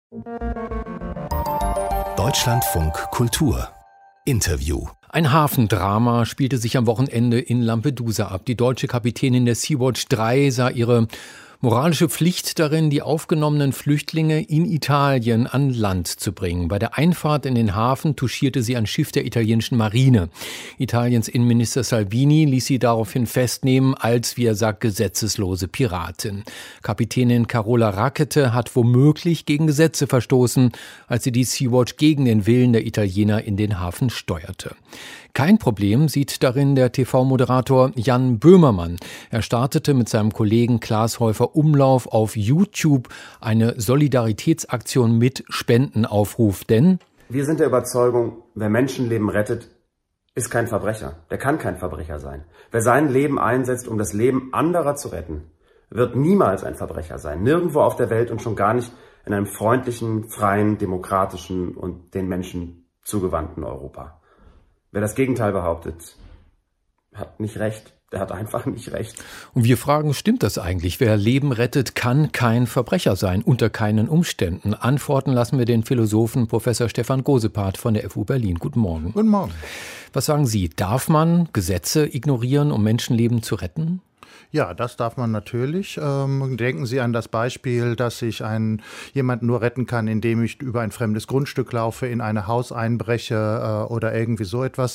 Deutschlandfunk Kultur Interview. Ein Hafendrama spielte sich am Wochenende in Lampedusa ab. Die deutsche Kapitänin der Sea-Watch 3 sah ihre moralische Pflicht darin, die aufgenommenen Flüchtlinge in Italien an Land zu bringen. Bei der Einfahrt in den Hafen touchierte sie ein Schiff der italienischen Marine. Italiens Innenminister Salvini ließ sie daraufhin festnehmen als, wie er sagt, gesetzeslose Piratin. Kapitänin Carola Rackete hat womöglich gegen Gesetze verstoßen, als sie die Sea-Watch gegen den Willen der Italiener in den Hafen steuerte. Kein Problem sieht darin der TV-Moderator Jan Böhmermann. Er startete mit seinem Kollegen Klaas Häufer Umlauf auf YouTube eine Solidaritätsaktion mit Spendenaufruf. Denn wir sind der Überzeugung, wer Menschenleben rettet, ist kein Verbrecher. Der kann kein Verbrecher sein. Wer sein Leben einsetzt, um das Leben anderer zu retten, wird niemals ein Verbrecher sein. Nirgendwo auf der Welt und schon gar nicht in einem freundlichen, freien, demokratischen und den Menschen zugewandten Europa. Wer das Gegenteil behauptet, hat nicht recht. Der hat einfach nicht recht. Und wir fragen, stimmt das eigentlich? Wer Leben rettet, kann kein Verbrecher sein, unter keinen Umständen. Antworten lassen wir den Philosophen Professor Stefan Gosepart von der FU Berlin. Guten Morgen. Guten Morgen. Was sagen Sie? Darf man Gesetze ignorieren, um Menschenleben zu retten? Ja, das darf man natürlich. Denken Sie an das Beispiel, dass ich jemanden nur retten kann, indem ich über ein fremdes Grundstück laufe, in ein Haus einbreche oder irgendwie so etwas.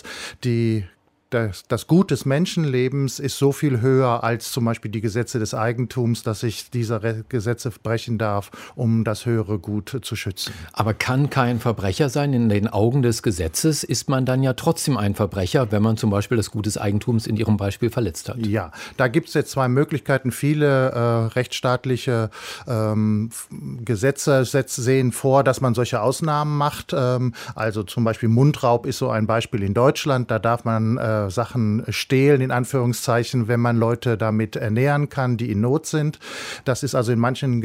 Das Gut des Menschenlebens ist so viel höher als zum Beispiel die Gesetze des Eigentums, dass ich diese Gesetze brechen darf, um das höhere Gut zu schützen. Aber kann kein Verbrecher sein? In den Augen des Gesetzes ist man dann ja trotzdem ein Verbrecher, wenn man zum Beispiel das Gut des Eigentums in Ihrem Beispiel verletzt hat. Ja, da gibt es jetzt zwei Möglichkeiten. Viele rechtsstaatliche Gesetze sehen vor, dass man solche Ausnahmen macht. Also zum Beispiel Mundraub ist so ein Beispiel in Deutschland. Da darf man Sachen stehlen, in Anführungszeichen, wenn man Leute damit ernähren kann, die in Not sind. Das ist also in manchen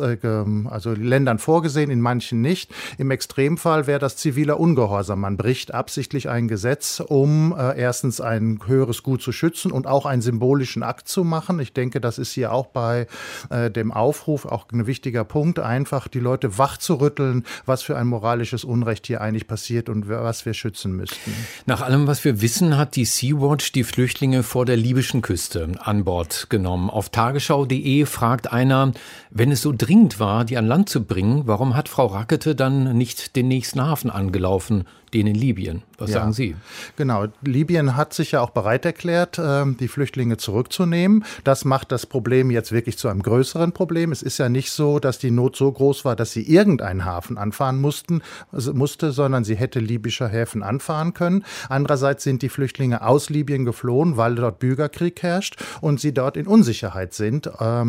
Ländern vorgesehen, in manchen nicht. Im Extremfall wäre das ziviler Ungehorsam. Man bricht absichtlich ein Gesetz, um erstens ein höheres Gut zu schützen und auch einen symbolischen Akt zu machen. Ich denke, das ist hier auch bei dem Aufruf auch ein wichtiger Punkt, einfach die Leute wach zu rütteln, was für ein moralisches Unrecht hier eigentlich passiert und was wir schützen müssten. Nach allem, was wir wissen, hat die Sea-Watch die Flüchtlinge vor der libyschen Küste an Bord genommen. Auf tagesschau.de fragt einer, wenn es so dringend war, die an Land zu bringen, warum hat Frau Rackete dann nicht den nächsten Hafen angelaufen, den in Libyen? Was sagen Sie? Genau, Libyen hat sich ja auch bereit erklärt, die Flüchtlinge zurückzunehmen. Das macht das Problem jetzt wirklich zu einem größeren Problem. Es ist ja nicht so, dass die Not so groß war, dass sie irgendeinen Hafen anfahren musste, sondern sie hätte libysche Häfen anfahren können. Andererseits sind die Flüchtlinge aus Libyen geflohen, weil dort Bürgerkrieg herrscht und sie dort in Unsicherheit sind.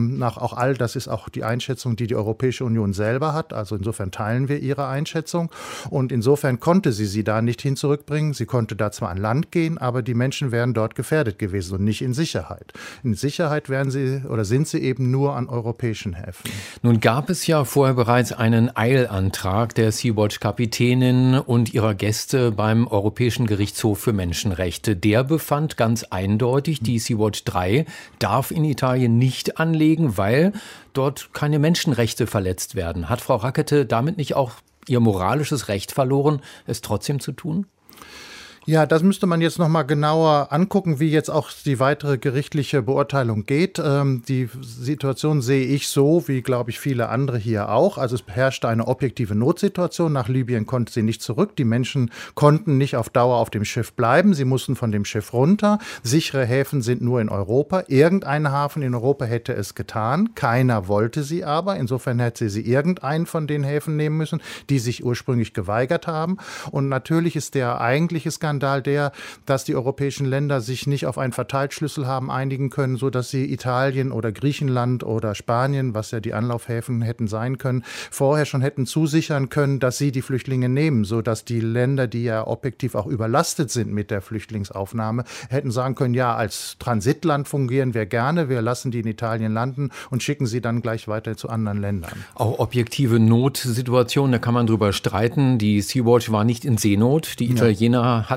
Das ist auch die Einschätzung, die die Europäische Union selber hat. Also insofern teilen wir ihre Einschätzung. Und insofern konnte sie da nicht hin zurückbringen. Sie konnte da zwar an Land gehen, aber die Menschen wären dort gefährdet gewesen und nicht in Sicherheit. In Sicherheit sind sie eben nur an europäischen Häfen. Nun gab es ja vorher bereits einen Eilantrag der Sea-Watch-Kapitänin und ihrer Gäste beim Europäischen Gerichtshof für Menschenrechte. Der befand ganz eindeutig, die Sea-Watch 3 darf in Italien nicht anlegen, weil dort keine Menschenrechte verletzt werden. Hat Frau Rackete damit nicht auch ihr moralisches Recht verloren, es trotzdem zu tun? Ja, das müsste man jetzt noch mal genauer angucken, wie jetzt auch die weitere gerichtliche Beurteilung geht. Die Situation sehe ich so, wie, glaube ich, viele andere hier auch. Also es herrschte eine objektive Notsituation. Nach Libyen konnte sie nicht zurück. Die Menschen konnten nicht auf Dauer auf dem Schiff bleiben. Sie mussten von dem Schiff runter. Sichere Häfen sind nur in Europa. Irgendein Hafen in Europa hätte es getan. Keiner wollte sie aber. Insofern hätte sie irgendeinen von den Häfen nehmen müssen, die sich ursprünglich geweigert haben. Und natürlich ist der eigentliche Skandal dass die europäischen Länder sich nicht auf einen Verteilschlüssel haben einigen können, sodass sie Italien oder Griechenland oder Spanien, was ja die Anlaufhäfen hätten sein können, vorher schon hätten zusichern können, dass sie die Flüchtlinge nehmen, sodass die Länder, die ja objektiv auch überlastet sind mit der Flüchtlingsaufnahme, hätten sagen können, ja, als Transitland fungieren wir gerne, wir lassen die in Italien landen und schicken sie dann gleich weiter zu anderen Ländern. Auch objektive Notsituationen, da kann man drüber streiten. Die Sea-Watch war nicht in Seenot. Die Italiener hatten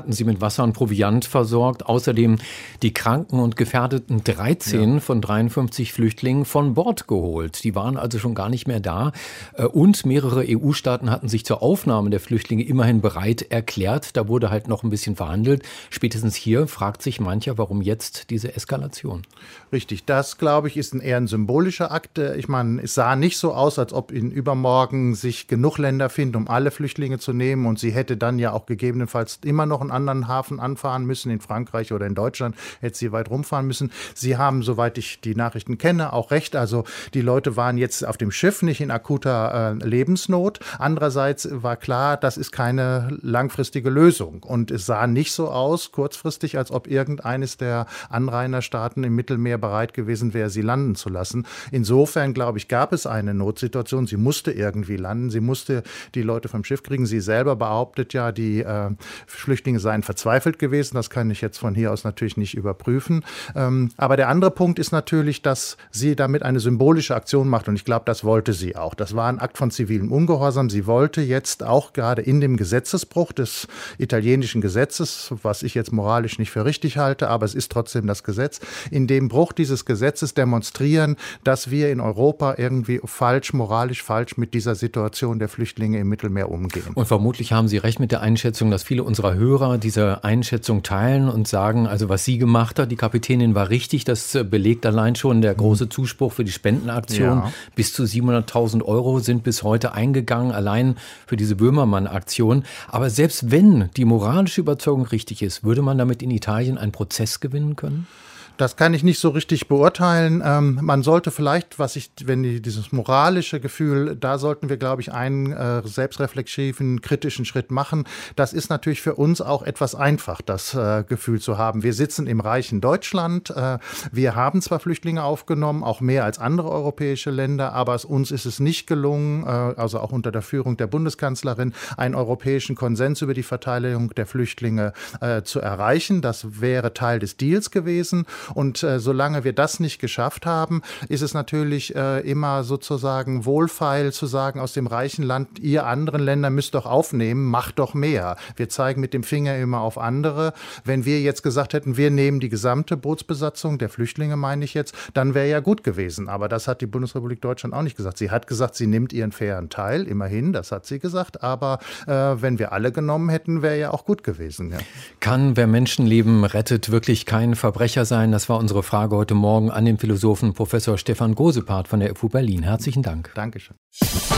hatten sie mit Wasser und Proviant versorgt. Außerdem die kranken und gefährdeten 13 von 53 Flüchtlingen von Bord geholt. Die waren also schon gar nicht mehr da. Und mehrere EU-Staaten hatten sich zur Aufnahme der Flüchtlinge immerhin bereit erklärt. Da wurde halt noch ein bisschen verhandelt. Spätestens hier fragt sich mancher, warum jetzt diese Eskalation? Richtig, das, glaube ich, ist eher ein symbolischer Akt. Ich meine, es sah nicht so aus, als ob in übermorgen sich genug Länder finden, um alle Flüchtlinge zu nehmen. Und sie hätte dann ja auch gegebenenfalls immer noch einen anderen Hafen anfahren müssen, in Frankreich oder in Deutschland, hätte sie weit rumfahren müssen. Sie haben, soweit ich die Nachrichten kenne, auch recht. Also die Leute waren jetzt auf dem Schiff nicht in akuter Lebensnot. Andererseits war klar, das ist keine langfristige Lösung. Und es sah nicht so aus, kurzfristig, als ob irgendeines der Anrainerstaaten im Mittelmeer bereit gewesen wäre, sie landen zu lassen. Insofern, glaube ich, gab es eine Notsituation. Sie musste irgendwie landen. Sie musste die Leute vom Schiff kriegen. Sie selber behauptet ja, die Flüchtlinge seien verzweifelt gewesen. Das kann ich jetzt von hier aus natürlich nicht überprüfen. Aber der andere Punkt ist natürlich, dass sie damit eine symbolische Aktion macht. Und ich glaube, das wollte sie auch. Das war ein Akt von zivilem Ungehorsam. Sie wollte jetzt auch gerade in dem Gesetzesbruch des italienischen Gesetzes, was ich jetzt moralisch nicht für richtig halte, aber es ist trotzdem das Gesetz, in dem Bruch dieses Gesetzes demonstrieren, dass wir in Europa irgendwie moralisch falsch mit dieser Situation der Flüchtlinge im Mittelmeer umgehen. Und vermutlich haben Sie recht mit der Einschätzung, dass viele unserer Hörer diese Einschätzung teilen und sagen, also was sie gemacht hat, die Kapitänin war richtig, das belegt allein schon der große Zuspruch für die Spendenaktion. Ja. Bis zu 700.000 € sind bis heute eingegangen, allein für diese Böhmermann-Aktion. Aber selbst wenn die moralische Überzeugung richtig ist, würde man damit in Italien einen Prozess gewinnen können? Das kann ich nicht so richtig beurteilen. Man sollte vielleicht, dieses moralische Gefühl, da sollten wir, glaube ich, einen selbstreflexiven, kritischen Schritt machen. Das ist natürlich für uns auch etwas einfach, das Gefühl zu haben. Wir sitzen im reichen Deutschland. Wir haben zwar Flüchtlinge aufgenommen, auch mehr als andere europäische Länder, aber uns ist es nicht gelungen, also auch unter der Führung der Bundeskanzlerin, einen europäischen Konsens über die Verteilung der Flüchtlinge zu erreichen. Das wäre Teil des Deals gewesen. Und solange wir das nicht geschafft haben, ist es natürlich immer sozusagen wohlfeil zu sagen, aus dem reichen Land, ihr anderen Länder müsst doch aufnehmen, macht doch mehr. Wir zeigen mit dem Finger immer auf andere. Wenn wir jetzt gesagt hätten, wir nehmen die gesamte Bootsbesatzung, der Flüchtlinge meine ich jetzt, dann wäre ja gut gewesen. Aber das hat die Bundesrepublik Deutschland auch nicht gesagt. Sie hat gesagt, sie nimmt ihren fairen Teil, immerhin, das hat sie gesagt. Aber wenn wir alle genommen hätten, wäre ja auch gut gewesen. Ja. Kann, wer Menschenleben rettet, wirklich kein Verbrecher sein? Das war unsere Frage heute Morgen an den Philosophen Professor Stefan Gosepart von der FU Berlin. Herzlichen Dank. Dankeschön.